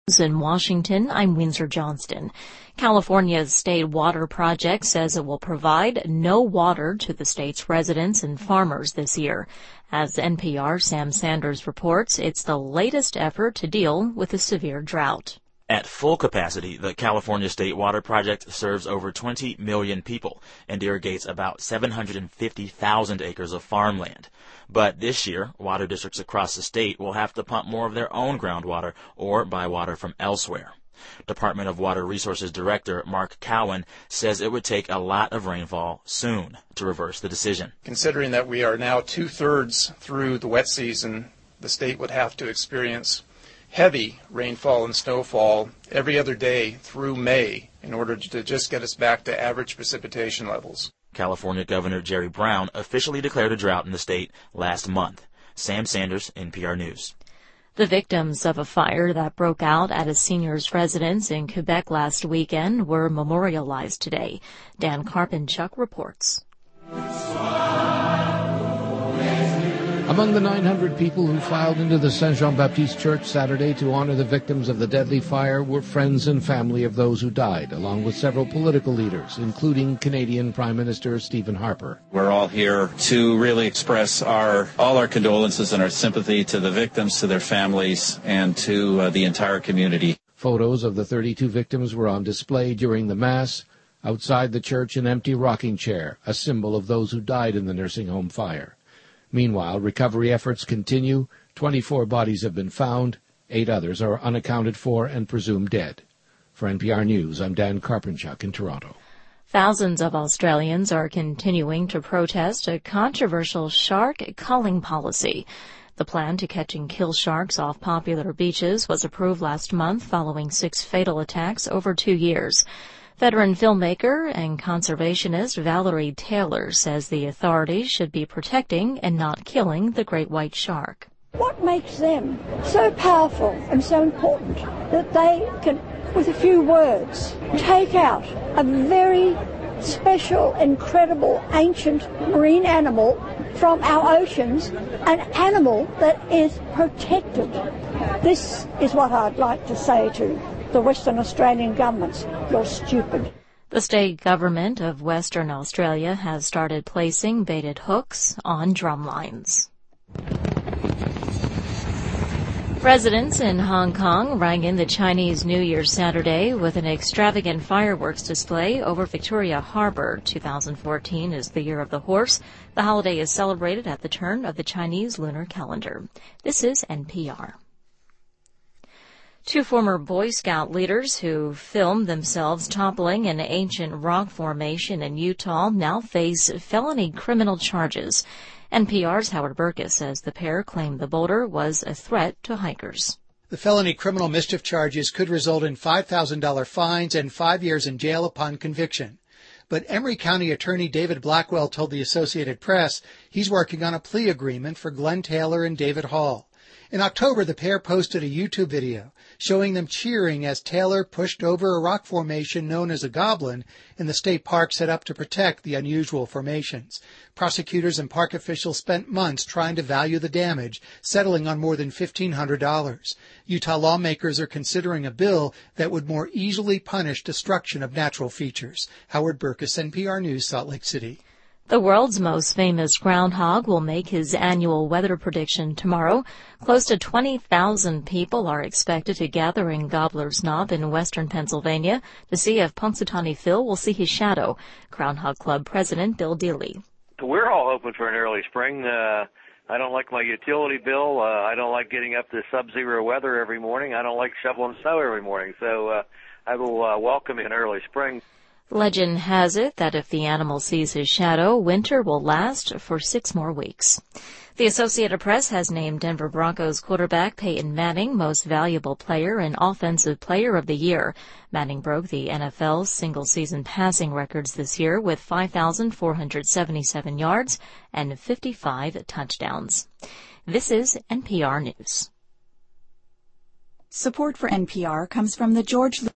In Washington, I'm Windsor Johnston. California's State Water Project says it will provide no water to the state's residents and farmers this year. As NPR Sam Sanders reports, it's the latest effort to deal with a severe drought. At full capacity, the California State Water Project serves over 20 million people and irrigates about 750,000 acres of farmland. But this year, water districts across the state will have to pump more of their own groundwater or buy water from elsewhere. Department of Water Resources Director Mark Cowan says it would take a lot of rainfall soon to reverse the decision. Considering that we are now two-thirds through the wet season, the state would have to experience heavy rainfall and snowfall every other day through May in order to just get us back to average precipitation levels. California Governor Jerry Brown officially declared a drought in the state last month. Sam Sanders, NPR News. The victims of a fire that broke out at a senior's residence in Quebec last weekend were memorialized today. Dan Karpinchuk reports. Among the 900 people who filed into the Saint Jean-Baptiste Church Saturday to honor the victims of the deadly fire were friends and family of those who died, along with several political leaders, including Canadian Prime Minister Stephen Harper. We're all here to really express all our condolences and our sympathy to the victims, to their families, and to the entire community. Photos of the 32 victims were on display during the Mass. Outside the church, an empty rocking chair, a symbol of those who died in the nursing home fire. Meanwhile, recovery efforts continue. 24 bodies have been found. 8 others are unaccounted for and presumed dead. For NPR News, I'm Dan Karpinchuk in Toronto. Thousands of Australians are continuing to protest a controversial shark culling policy. The plan to catch and kill sharks off popular beaches was approved last month following 6 fatal attacks over 2 years. Veteran filmmaker and conservationist Valerie Taylor says the authorities should be protecting and not killing the great white shark. What makes them so powerful and so important that they can, with a few words, take out a very special, incredible, ancient marine animal from our oceans, an animal that is protected? This is what I'd like to say to the Western Australian governments. You're stupid. The state government of Western Australia has started placing baited hooks on drum lines. Residents in Hong Kong rang in the Chinese New Year Saturday with an extravagant fireworks display over Victoria Harbour. 2014 is the year of the horse. The holiday is celebrated at the turn of the Chinese lunar calendar. This is NPR. 2 former Boy Scout leaders who filmed themselves toppling an ancient rock formation in Utah now face felony criminal charges. NPR's Howard Burkus says the pair claimed the boulder was a threat to hikers. The felony criminal mischief charges could result in $5,000 fines and 5 years in jail upon conviction. But Emery County Attorney David Blackwell told the Associated Press he's working on a plea agreement for Glenn Taylor and David Hall. In October, the pair posted a YouTube video showing them cheering as Taylor pushed over a rock formation known as a goblin in the state park set up to protect the unusual formations. Prosecutors and park officials spent months trying to value the damage, settling on more than $1,500. Utah lawmakers are considering a bill that would more easily punish destruction of natural features. Howard Burkus, NPR News, Salt Lake City. The world's most famous groundhog will make his annual weather prediction tomorrow. Close to 20,000 people are expected to gather in Gobbler's Knob in western Pennsylvania to see if Punxsutawney Phil will see his shadow. Groundhog Club President Bill Dealey. We're all hoping for an early spring. I don't like my utility bill. I don't like getting up to sub-zero weather every morning. I don't like shoveling snow every morning. So I will welcome an early spring. Legend has it that if the animal sees his shadow, winter will last for 6 more weeks. The Associated Press has named Denver Broncos quarterback Peyton Manning Most Valuable Player and Offensive Player of the Year. Manning broke the NFL's single-season passing records this year with 5,477 yards and 55 touchdowns. This is NPR News. Support for NPR comes from the George